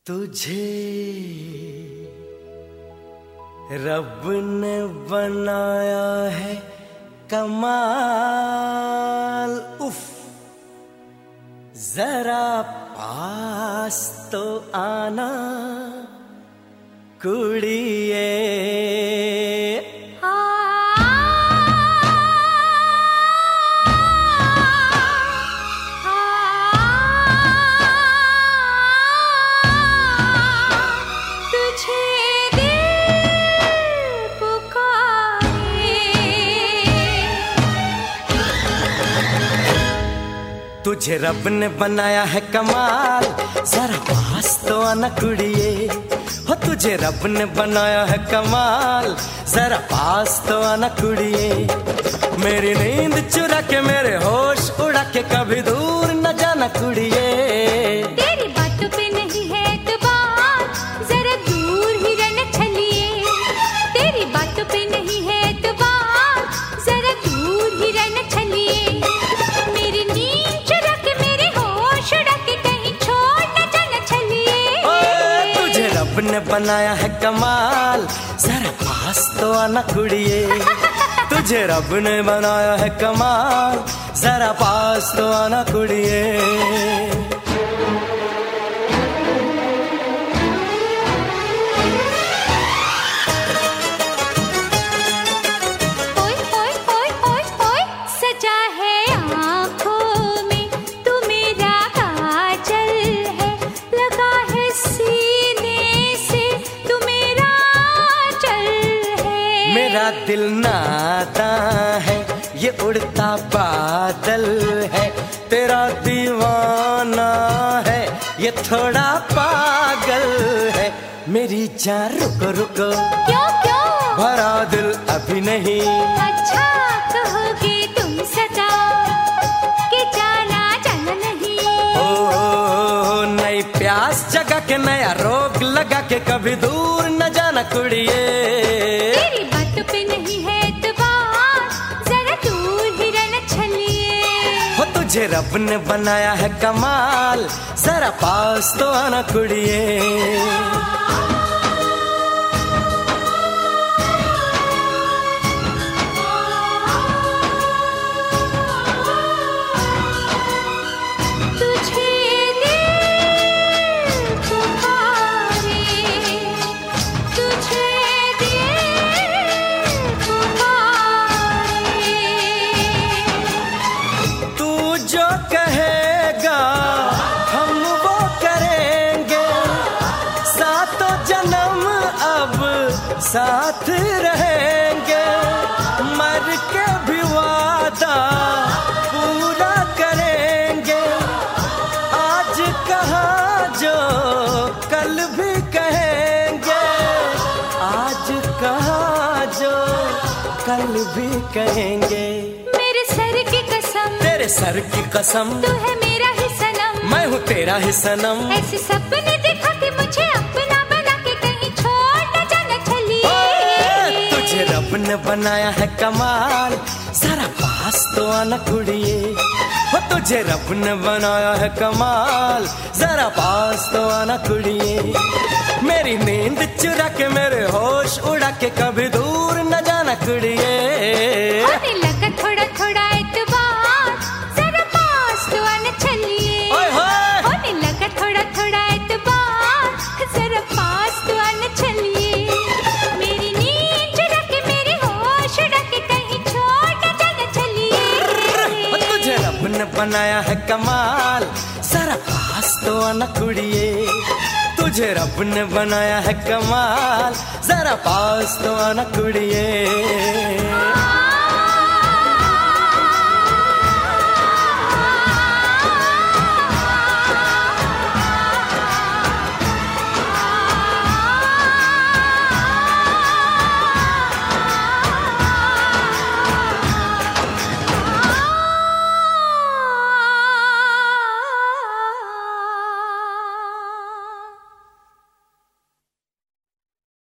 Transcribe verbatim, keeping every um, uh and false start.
तुझे रब ने बनाया है कमाल, उफ जरा पास तो आना कुड़िए। तुझे रब ने बनाया है कमाल, जरा पास तो आना कुड़िए। हो तुझे रब ने बनाया है कमाल, जरा पास तो आना कुड़िए। मेरी नींद चुरा के मेरे होश उड़ा के कभी दूर न जाना कुड़िए। तेरी बातों पे नहीं है एतबार, जरा दूर ही रहना छलिए। तेरी बातों पे नहीं है एतबार, जरा दूर ही रहना छलिए। मेरी नींद चुरा के मेरे होश उड़ा के कहीं छोड़ न जाना छलिए। तुझे रब ने बनाया है कमाल, जरा पास तो आना कुड़िए। तुझे रब ने बनाया है कमाल, जरा पास तो आना कुड़िए। मेरा दिल नाता है, ये उड़ता बादल है। तेरा दीवाना है, ये थोड़ा पागल है। मेरी जान रुको रुको, क्यों क्यों भरा दिल अभी नहीं। अच्छा कहोगे तुम सदा कि जाना जाना नहीं। ओ, ओ, ओ नई प्यास जगा के नया रोग लगा के कभी दूर न जाना कुड़िए। तेरी बातों पे नहीं है एतबार, जरा दूर ही रहना छलिए। हो तुझे रब ने बनाया है कमाल, जरा पास तो आना कुड़िए। कहेगा हम वो करेंगे, सातों जन्म अब साथ रहेंगे। मर के भी वादा पूरा करेंगे। आज कहा जो कल भी कहेंगे, आज कहा जो कल भी कहेंगे। मेरे सर की कसम, तेरे सर की कसम, तू है मेरा ही सनम, मैं हूँ तेरा ही सनम। ऐसे सपने दिखा के मुझे अपना बना के कहीं छोड़ न जाना छलिए। तुझे रब ने बनाया है कमाल, जरा पास तो आना कुड़िए। हो तुझे रब ने बनाया है कमाल, जरा पास तो आना कुड़िए। मेरी नींद चुरा के मेरे होश उड़ा के कभी दूर न जाना कुड़िए। होने लगा थोड़ा थोड़ा एतबार, जरा पास तो आना छलिए। होने लगा थोड़ा थोड़ा एतबार, जरा पास तो आना छलिए। मेरी नींद चुरा के मेरे होश उड़ा के कहीं छोड़ न जाना छलिए। तुझे रब ने बनाया है कमाल, जरा पास तो आना कुड़िए। तुझे रब ने बनाया है कमाल, जरा पास तो आना कुड़िए।